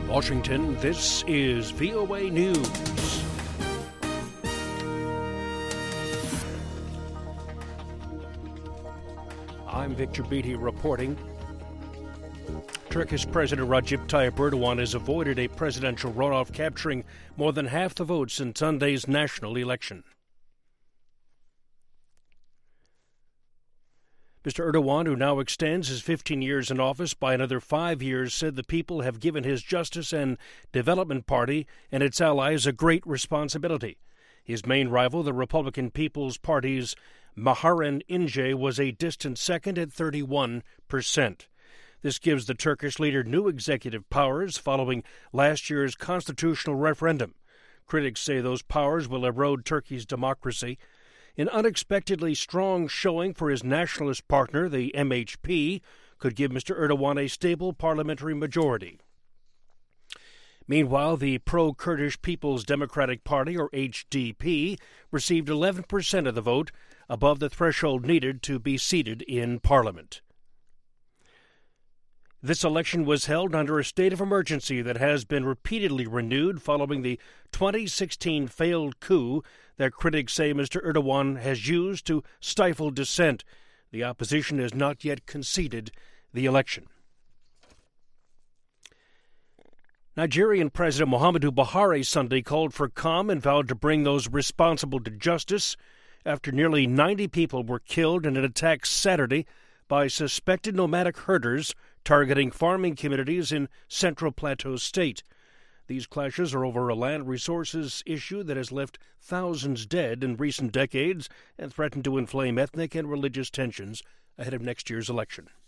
Washington, this is VOA News. I'm Victor Beatty reporting. Turkish President Recep Tayyip Erdogan has avoided a presidential runoff, capturing more than half the votes in Sunday's national election. Mr. Erdogan, who now extends his 15 years in office by another 5 years, said the people have given his Justice and Development Party and its allies a great responsibility. His main rival, the Republican People's Party's Muharrem İnce, was a distant second at 31%. This gives the Turkish leader new executive powers following last year's constitutional referendum. Critics say those powers will erode Turkey's democracy. An unexpectedly strong showing for his nationalist partner, the MHP, could give Mr. Erdogan a stable parliamentary majority. Meanwhile, the pro-Kurdish People's Democratic Party, or HDP, received 11% of the vote, above the threshold needed to be seated in Parliament. This election was held under a state of emergency that has been repeatedly renewed following the 2016 failed coup that critics say Mr. Erdogan has used to stifle dissent. The opposition has not yet conceded the election. Nigerian President Muhammadu Buhari Sunday called for calm and vowed to bring those responsible to justice after nearly 90 people were killed in an attack Saturday by suspected nomadic herders targeting farming communities in Central Plateau State. These clashes are over a land resources issue that has left thousands dead in recent decades and threatened to inflame ethnic and religious tensions ahead of next year's election.